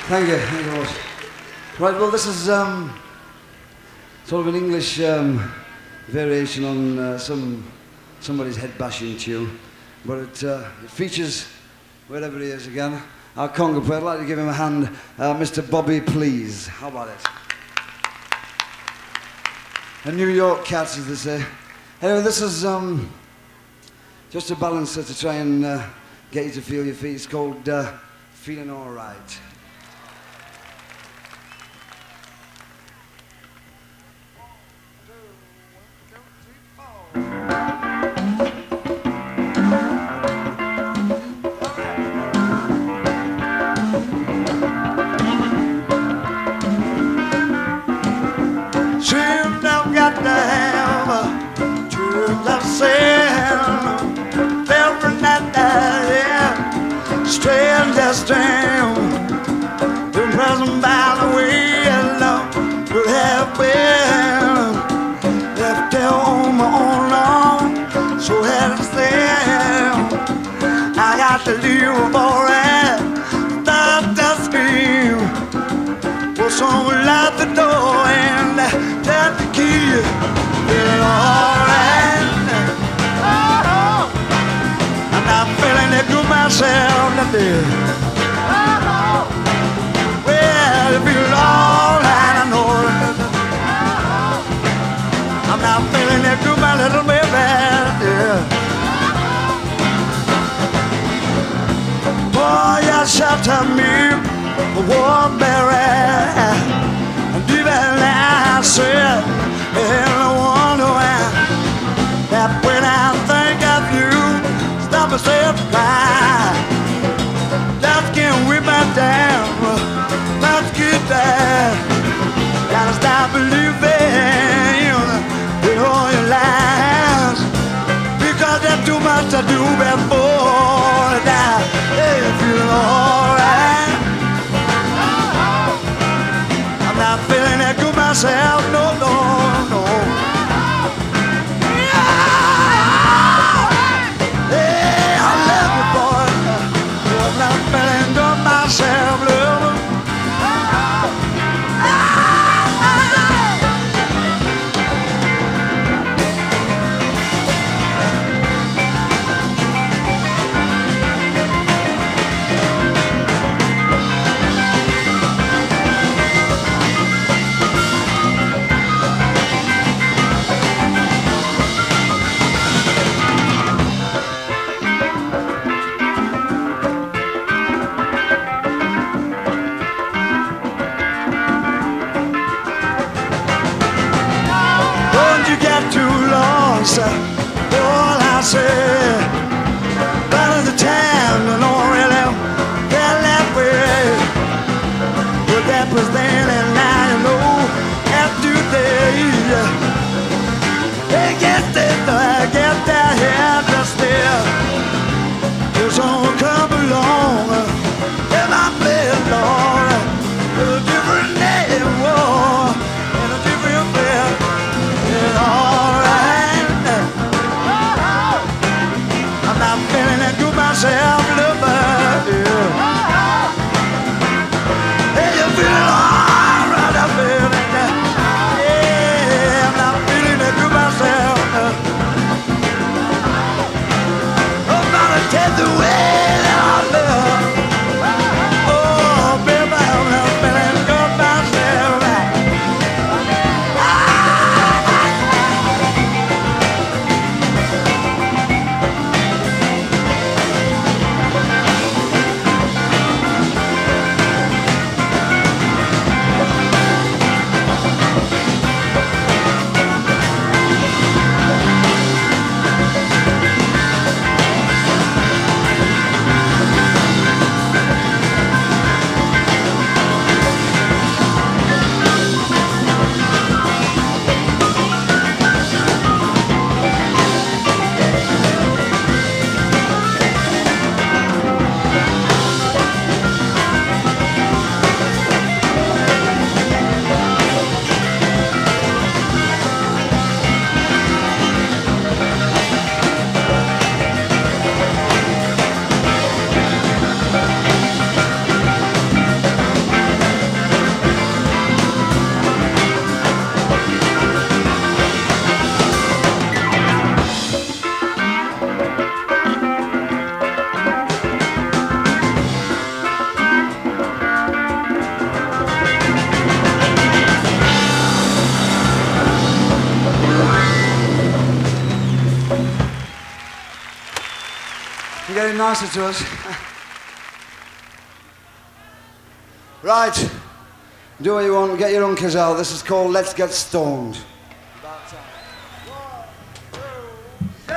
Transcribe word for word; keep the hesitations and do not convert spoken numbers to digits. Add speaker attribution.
Speaker 1: Thank you, thank you very much. Right, well, this is um, sort of an English um, variation on uh, some somebody's head-bashing tune, but it, uh, it features wherever he is again. Our conga player. I'd like to give him a hand, uh, Mister Bobby Please. How about it? A New York cat, as they say. Anyway, this is um, just a balancer to try and uh, get you to feel your feet. It's called uh, Feeling All Right.
Speaker 2: Strangest thing, the present by the way alone would have been left there on my own long. So had to stand, I got to leave for it. Stop the scream, put someone at the door and tap the key. Feeling alright. I'm feeling it to myself today. Well, it feels alright, I know it. I'm not feeling it to my little baby. Yeah. Boy, you shelter me, a warm berry. And even I said, and I wonder why that when I think of you, stop and say a cry. Just can't whip me down. Let's get there. Gotta stop believing in all your lies, because there's too much to do before I die. Hey, you feeling alright? I'm not feeling that good myself. No, no, no. Myself, love. All I say, but at the time, I don't really feel that way. But that was then, and now you know, after today, they get there, I get that hair just there. It's all come along, and I play it, Lord, with a different name, war, and a different feel, and all right.
Speaker 1: getting nicer to us. Right. Do what you want. Get your uncles out. This is called Let's Get Stoned.